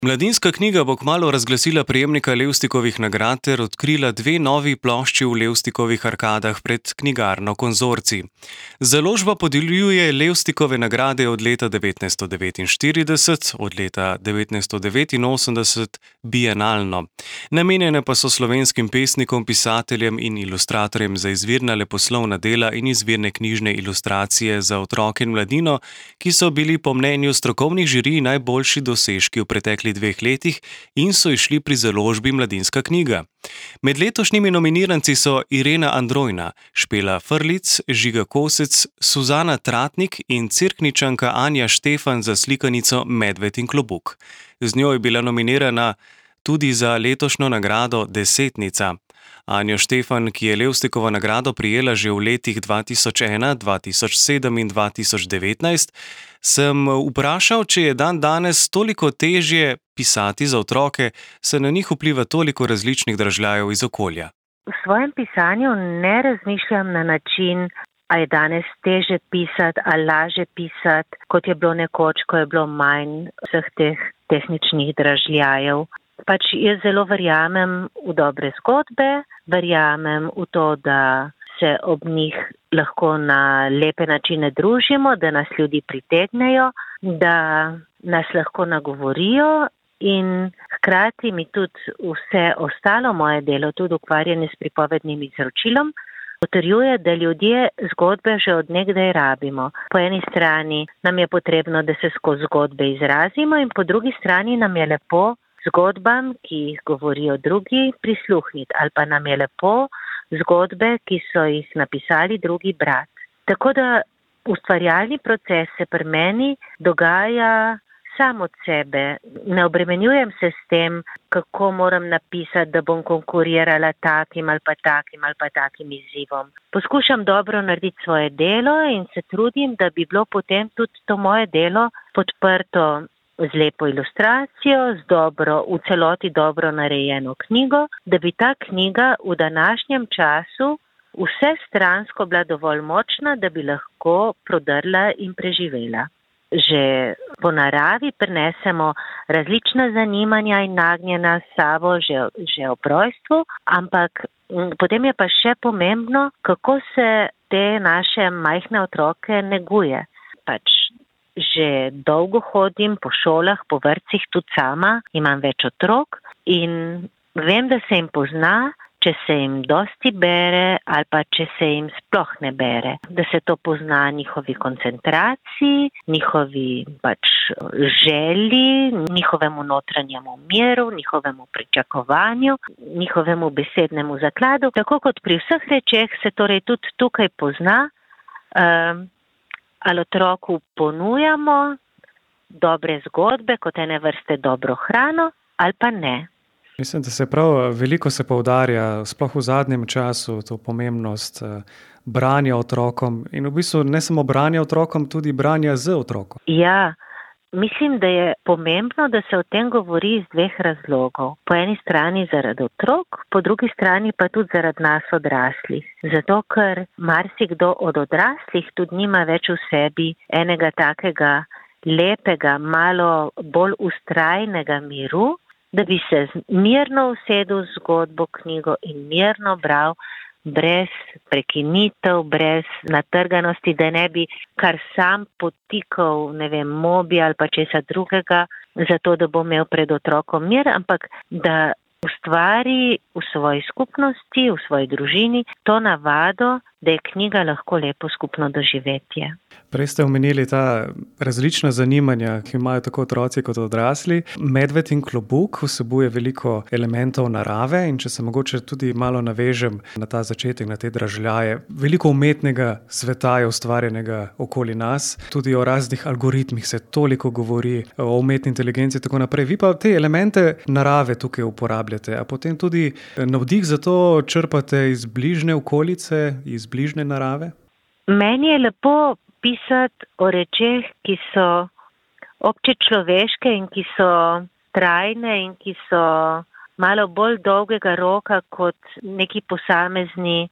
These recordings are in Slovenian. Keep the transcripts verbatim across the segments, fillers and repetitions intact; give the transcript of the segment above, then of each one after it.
Mladinska knjiga bo kmalu razglasila prejemnika Levstikovih nagrad ter odkrila dve novi plošči v Levstikovih arkadah pred knjigarno Konzorcij. Založba podeljuje Levstikove nagrade od leta devetnajststo devetinštirideset, od leta devetnajststo devetinosemdeset bienalno. Namenjene pa so slovenskim pesnikom, pisateljem in ilustratorjem za izvirna leposlovna dela in izvirne knjižne ilustracije za otroke in mladino, ki so bili po mnenju strokovnih žirij najboljši dosežki v preteklih dveh letih in so išli pri založbi Mladinska knjiga. Med letošnjimi nominiranci so Irena Androjna, Špela Frlic, Žiga Kosec, Suzana Tratnik in Cerkničanka Anja Štefan za slikanico Medved in klobuk. Z njo je bila nominirana tudi za letošnjo nagrado Desetnica. Anjo Štefan, ki je Levstikovo nagrado prejela že v letih dva tisoč ena, dva tisoč sedem in dva tisoč devetnajst, sem vprašal, če je dan danes toliko težje pisati za otroke, saj na njih vpliva toliko različnih dražljajev iz okolja. V svojem pisanju ne razmišljam na način, a je danes teže pisati, a laže pisati, kot je bilo nekoč, ko je bilo manj vseh teh tehničnih dražljajev. Pač jaz zelo verjamem v dobre zgodbe, verjamem v to, da se ob njih lahko na lepe načine družimo, da nas ljudi pritegnejo, da nas lahko nagovorijo in hkrati mi tudi vse ostalo moje delo, tudi ukvarjanje s pripovednim izročilom, potrjuje, da ljudje zgodbe že od nekdaj rabimo. Po eni strani nam je potrebno, da se skozi zgodbe izrazimo in po drugi strani nam je lepo zgodbam, ki jih govorijo drugi, prisluhniti, ali pa nam je lepo zgodbe, ki so jih napisali drugi brat. Tako da ustvarjalni proces se pri meni dogaja sam od sebe. Ne obremenjujem se s tem, kako moram napisati, da bom konkurirala takim ali pa takim ali pa takim izzivom. Poskušam dobro narediti svoje delo in se trudim, da bi bilo potem tudi to moje delo podprto z lepo ilustracijo, z dobro, v celoti dobro narejeno knjigo, da bi ta knjiga v današnjem času vsestransko bila dovolj močna, da bi lahko prodrla in preživela. Že po naravi prinesemo različna zanimanja in nagnjena s sabo že, že ob rojstvu, ampak potem je pa še pomembno, kako se te naše majhne otroke neguje. Pač že dolgo hodim po šolah, po vrtcih, tudi sama, imam več otrok in vem, da se jim pozna, če se jim dosti bere ali pa če se jim sploh ne bere. Da se to pozna njihovi koncentraciji, njihovi pač želji, njihovemu notranjemu miru, njihovemu pričakovanju, njihovemu besednemu zakladu. Tako kot pri vseh rečeh se torej tudi tukaj pozna, um, ali otroku ponujamo dobre zgodbe, kot ene vrste dobro hrano, ali pa ne. Mislim, da se prav veliko se poudarja, sploh v zadnjem času, to pomembnost branja otrokom in v bistvu ne samo branja otrokom, tudi branja z otrokom. Ja, mislim, da je pomembno, da se o tem govori iz dveh razlogov. Po eni strani zaradi otrok, po drugi strani pa tudi zaradi nas odraslih. Zato, ker marsikdo od odraslih tudi nima več v sebi enega takega lepega, malo bolj ustrajnega miru, da bi se mirno usedel z zgodbo, knjigo in mirno bral, brez prekinitev, brez natrganosti, da ne bi kar sam potikal, ne vem, mobi ali pa česa drugega, zato da bo imel pred otrokom mir, ampak da ustvari v svoji skupnosti, v svoji družini to navado, da je knjiga lahko lepo skupno doživetje. Prej ste omenili ta različna zanimanja, ki imajo tako otroci kot odrasli. Medved in klobuk vsebuje veliko elementov narave in če se mogoče tudi malo navežem na ta začetek, na te dražljaje, veliko umetnega sveta je ustvarjenega okoli nas, tudi o raznih algoritmih se toliko govori, o umetni inteligenci in tako naprej. Vi pa te elemente narave tukaj uporabljate, a potem tudi navdih za to črpate iz bližnje okolice, iz bližnje narave? Meni je lepo pisati o rečeh, ki so občečloveške in ki so trajne in ki so malo bolj dolgega roka kot neki posamezni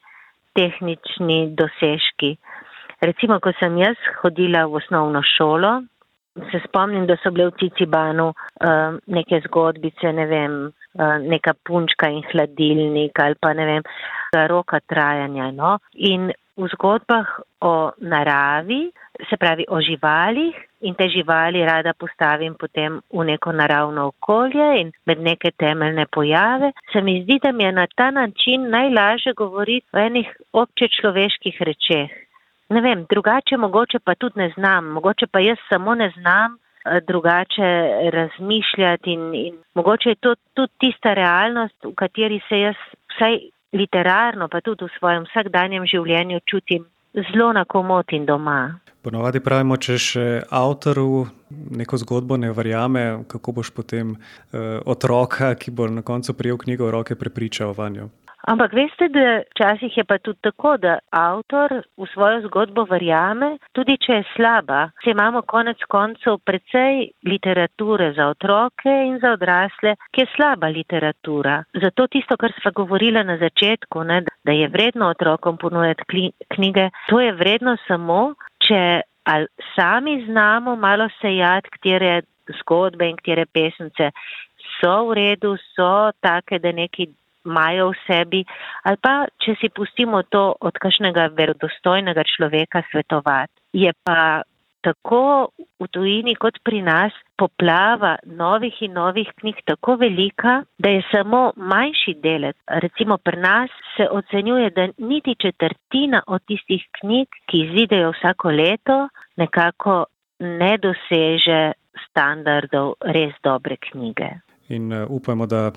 tehnični dosežki. Recimo, ko sem jaz hodila v osnovno šolo, se spomnim, da so bile v Cicibanu uh, neke zgodbice, ne vem, uh, neka punčka in hladilnik ali pa ne vem, roka trajanja. No? In v zgodbah o naravi, se pravi o živalih, in te živali rada postavim potem v neko naravno okolje in med neke temeljne pojave, se mi zdi, da mi je na ta način najlažje govoriti o enih obče človeških rečeh. Ne vem, drugače mogoče pa tudi ne znam, mogoče pa jaz samo ne znam drugače razmišljati in, in mogoče je to tudi tista realnost, v kateri se jaz vsaj literarno, pa tudi v svojem vsakdanjem življenju čutim zelo na komot in doma. Ponavadi pravimo, če še avtoru neko zgodbo ne verjame, kako boš potem eh, otroka, ki bo na koncu prijel knjigo v roke, prepričal vanjo. Ampak veste, da včasih je pa tudi tako, da avtor v svojo zgodbo verjame, tudi če je slaba. Se imamo konec koncev precej literature za otroke in za odrasle, ki je slaba literatura. Zato tisto, kar sva govorila na začetku, ne, da je vredno otrokom ponujati knjige, to je vredno samo, če ali sami znamo malo sejati, katere zgodbe in katere pesnice so v redu, so take, da neki imajo v sebi, ali pa, če si pustimo to od kakšnega verodostojnega človeka svetovati. Je pa tako v tujini kot pri nas poplava novih in novih knjig tako velika, da je samo manjši delec. Recimo pri nas se ocenjuje, da niti četrtina od tistih knjig, ki izidejo vsako leto, nekako ne doseže standardov res dobre knjige. In uh, upamo, da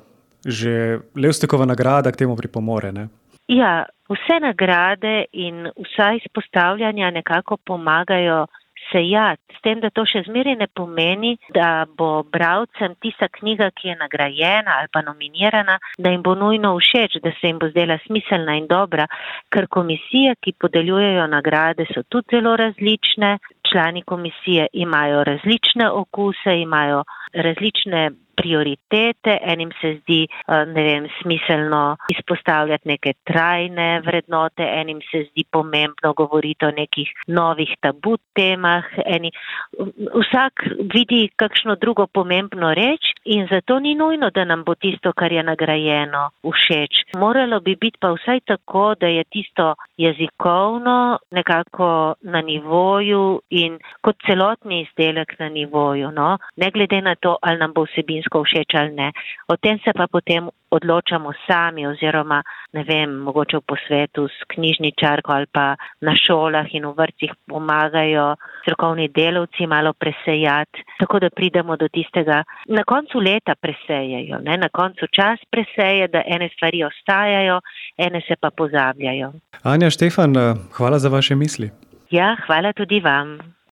že Levstikova nagrada k temu pripomore, ne? Ja, vse nagrade in vsa izpostavljanja nekako pomagajo sejati, s tem, da to še zmeraj ne pomeni, da bo bralcem tista knjiga, ki je nagrajena ali pa nominirana, da jim bo nujno všeč, da se jim bo zdela smiselna in dobra, ker komisije, ki podeljujejo nagrade, so tudi zelo različne. Člani komisije imajo različne okuse, imajo različne prioritete, enim se zdi, ne vem, smiselno izpostavljati neke trajne vrednote, enim se zdi pomembno govoriti o nekih novih tabu temah, eni, vsak vidi kakšno drugo pomembno reč in zato ni nujno, da nam bo tisto, kar je nagrajeno, všeč. Moralo bi biti pa vsaj tako, da je tisto jezikovno nekako na nivoju in kot celotni izdelek na nivoju, no? Ne glede na to, ali nam bo vsebinsko všeč ali ne. O tem se pa potem odločamo sami oziroma, ne vem, mogoče v posvetu s knjižničarko ali pa na šolah in v vrtcih pomagajo strokovni delavci malo presejati, tako da pridemo do tistega, na koncu leta presejajo, ne? Na koncu čas preseje, da ene stvari ostajajo, ene se pa pozabljajo. Anja, Štefan, hvala za vaše misli. Ja, hvala tudi vam.